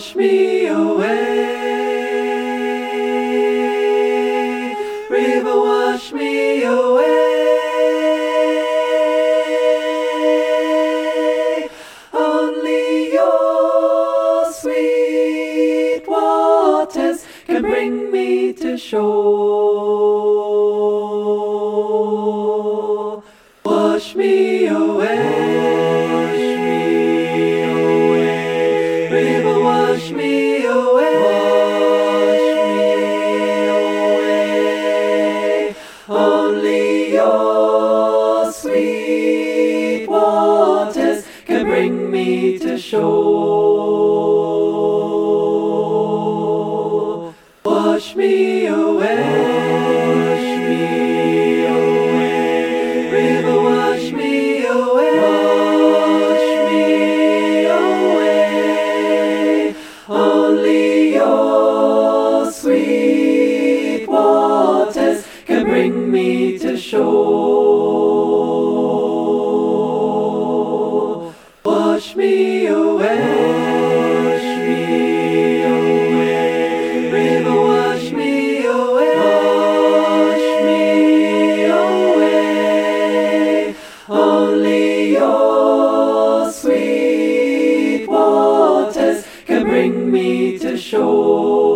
wash me away. River, wash me away. Only your sweet waters can bring me to shore. Wash me away. River, wash me away. Only your sweet waters can bring me to shore. Wash me away. River, wash me away. Only your sweet waters can bring me to shore. Wash me away. River, wash me away. Only your sweet waters can bring me to shore.